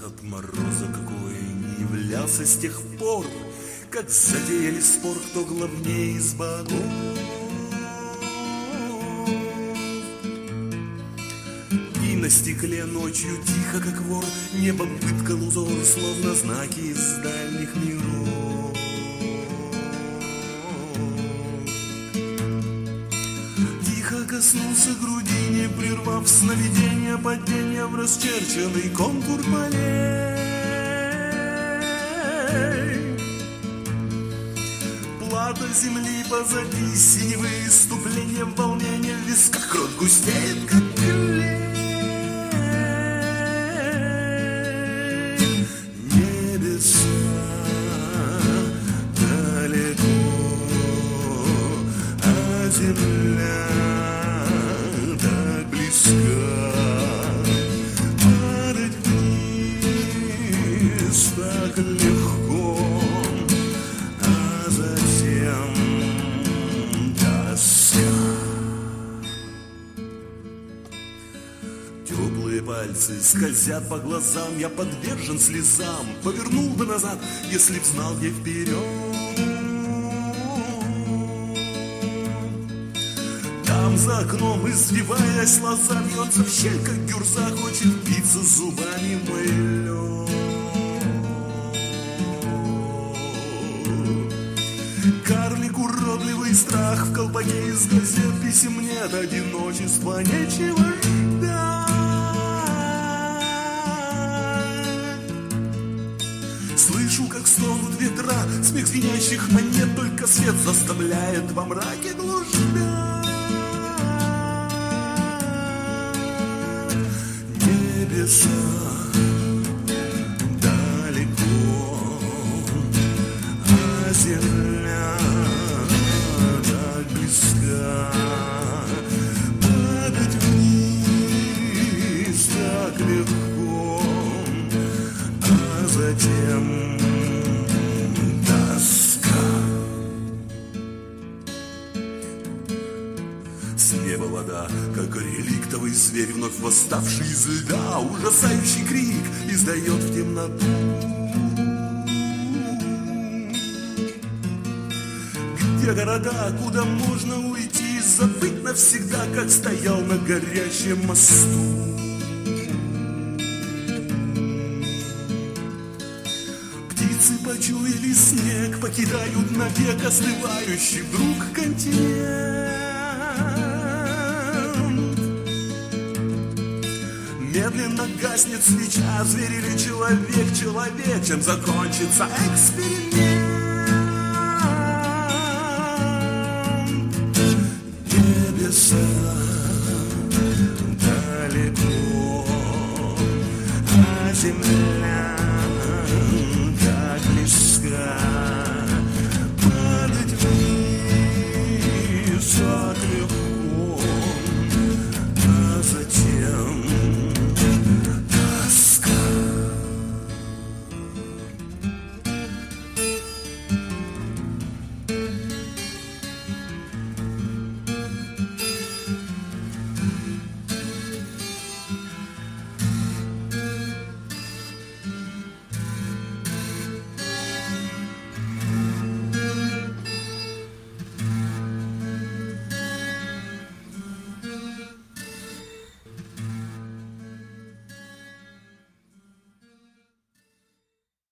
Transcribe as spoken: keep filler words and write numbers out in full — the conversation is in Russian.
от мороза какой не являлся с тех пор, как затеяли спор, кто главнее из богов. И на стекле ночью тихо, как вор, небо выткал узор, словно знаки из дальних миров. Тихо коснулся груди, не прервав сновидения, падения в расчерченный контур полей. Плата земли позади, синевые выступления, волнения в висках, кровь густеет, как клей. Небеса далеко, а земля так близка. Падать вниз так легко, а затем тоска. Теплые пальцы скользят по глазам, я подвержен слезам. Повернул бы назад, если б знал, где вперед. Там за окном, извиваясь, лоза бьется в щель, как гюрза, хочет биться зубами мой лед. Карлик уродливый, страх в колпаке из газет, писем нет, одиночества нечего ждать. Слышу, как стонут ветра, смех звенящих монет, только свет заставляет во мраке блуждать. Небеса далеко, а земля так близка. Падать вниз так легко, а затем тоска. С неба вода, как реликтовый зверь, вновь восставший из льда, ужасающий крик издает в темноту. Где города, куда можно уйти, забыть навсегда, как стоял на горящем мосту? Птицы почуяли снег, покидают навек остывающий вдруг континент. Медленно гаснет свеча, зверь или человек, человек, чем закончится эксперимент.